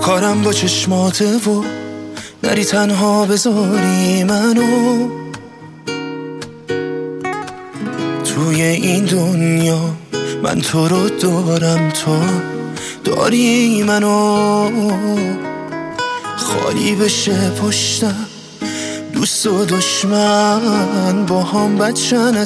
کارم با چشماته و نری تنها بذاری منو توی این دنیا. من تو رو دارم، تو داری منو. خالی بشه پشتم، دوست و دشمن با هم بچن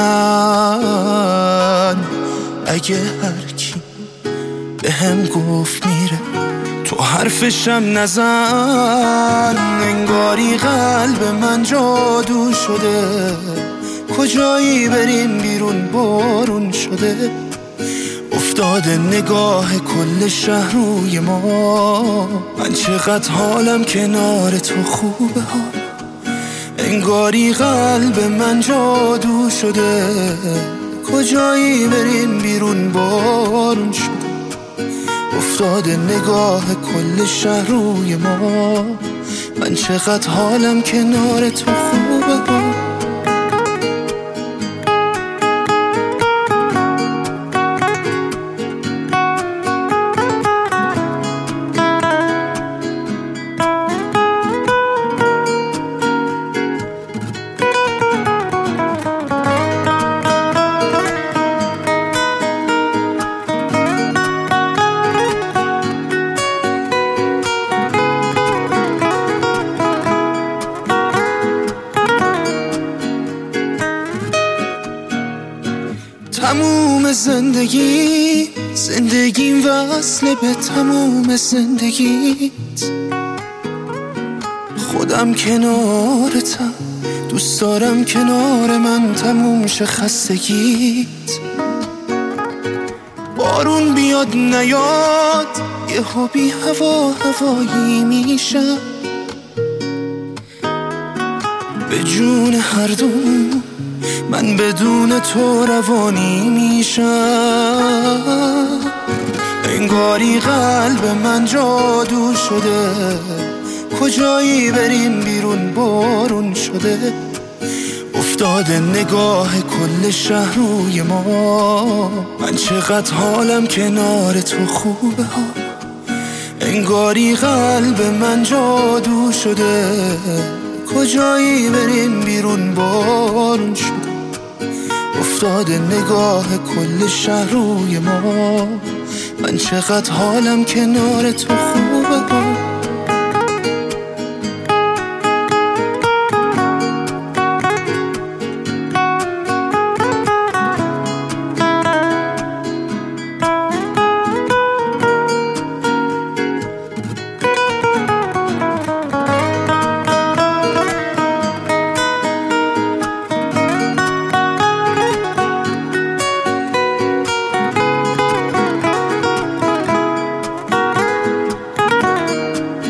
اصلا. اگه هر کی به هم گفت میره تو حرفشم نزن. انگاری قلب من جادو شده، کجایی بریم بیرون بارون شده. افتاده نگاه کل شهر روی ما. من چقدر حالم کنار تو خوبه ها. انگاری قلب من جادو شده، کجایی بریم بیرون بارون شده. افتاده نگاه کل شهر روی ما. من چقدر حالم کنار تو خوبه ها. تموم زندگیم وصله به تموم زندگیت. خودم کنارتم، دوست دارم کنار من تموم شه خستگیت. بارون بیاد نیاد یهو بی هوایی میشم. به جون هر دوم من بدون تو روانی میشم. انگاری قلب من جادو شده، کجایی بریم بیرون بارون شده. افتاده نگاه کل شهر روی ما. من چقدر حالم کنار تو خوبه ها. انگاری قلب من جادو شده، کجایی بریم بیرون بارون شده. افتاده نگاه کل شهر روی ما. من چقدر حالم کنار تو خوبه ها.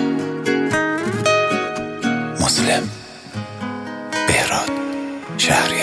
مسلم بهراد شهری.